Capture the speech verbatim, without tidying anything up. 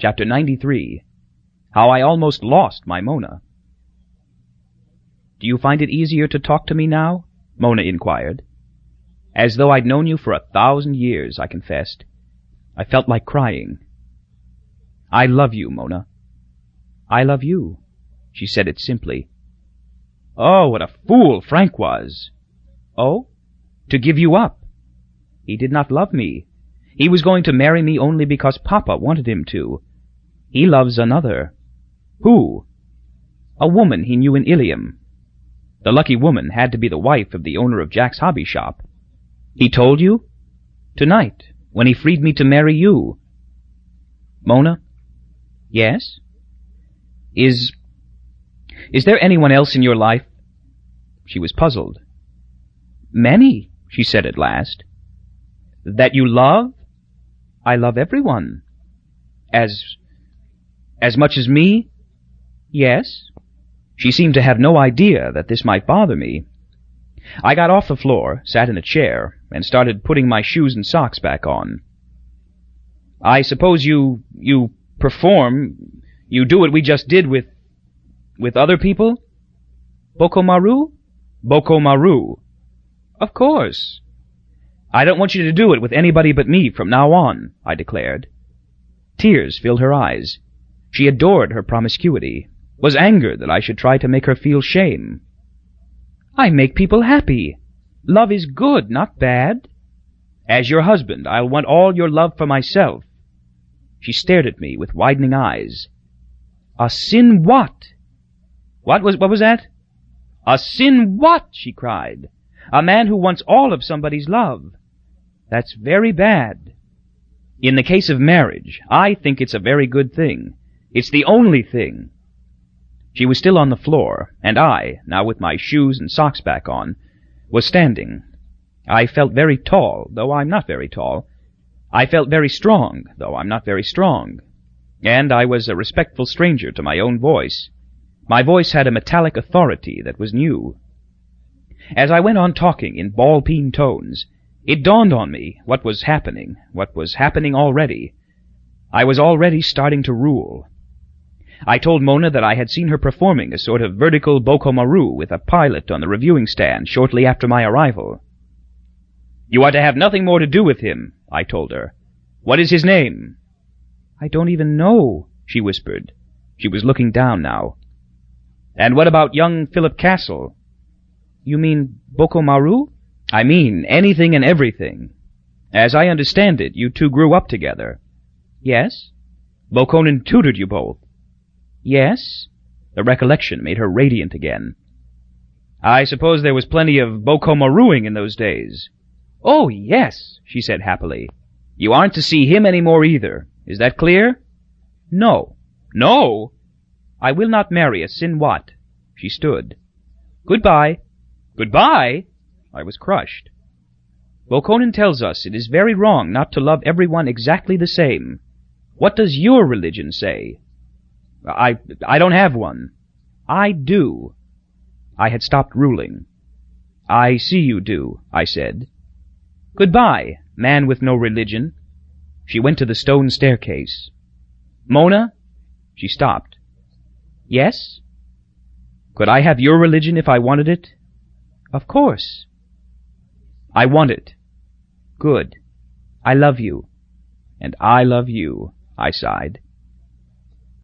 Chapter ninety-three. How I Almost Lost My Mona. "Do you find it easier to talk to me now?" Mona inquired. "As though I'd known you for a thousand years," I confessed. I felt like crying. "I love you, Mona." "I love you." She said it simply. Oh, what a fool Frank was! Oh? To give you up. He did not love me. He was going to marry me only because Papa wanted him to. He loves another. Who? A woman he knew in Ilium. The lucky woman had to be the wife of the owner of Jack's hobby shop. He told you? Tonight, when he freed me to marry you. Mona? Yes? Is... is there anyone else in your life? She was puzzled. Many, she said at last. That you love? I love everyone. As... as much as me? Yes. She seemed to have no idea that this might bother me. I got off the floor, sat in a chair, and started putting my shoes and socks back on. I suppose you... you perform... you do what we just did with... with other people? Bokomaru? Bokomaru. Of course. I don't want you to do it with anybody but me from now on, I declared. Tears filled her eyes. She adored her promiscuity, was angered that I should try to make her feel shame. I make people happy. Love is good, not bad. As your husband, I'll want all your love for myself. She stared at me with widening eyes. A sin what? What was, what was that? A sin what? She cried. A man who wants all of somebody's love. That's very bad. In the case of marriage, I think it's a very good thing. It's the only thing. She was still on the floor, and I, now with my shoes and socks back on, was standing. I felt very tall, though I'm not very tall. I felt very strong, though I'm not very strong. And I was a respectful stranger to my own voice. My voice had a metallic authority that was new. As I went on talking in ball-peen tones, it dawned on me what was happening, what was happening already. I was already starting to rule. I told Mona that I had seen her performing a sort of vertical bokomaru with a pilot on the reviewing stand shortly after my arrival. You are to have nothing more to do with him, I told her. What is his name? I don't even know, she whispered. She was looking down now. And what about young Philip Castle? You mean Bokomaru? I mean anything and everything. As I understand it, you two grew up together. Yes? Bokonon tutored you both. Yes? The recollection made her radiant again. I suppose there was plenty of Bokomaruing in those days. Oh, yes, she said happily. You aren't to see him any more either. Is that clear? No. No? I will not marry a Sinwat. She stood. Goodbye. Goodbye? I was crushed. Bokonon tells us it is very wrong not to love everyone exactly the same. What does your religion say? I, I don't have one. I do. I had stopped ruling. I see you do, I said. Goodbye, man with no religion. She went to the stone staircase. Mona? She stopped. Yes? Could I have your religion if I wanted it? Of course. I want it. Good. I love you. And I love you, I sighed.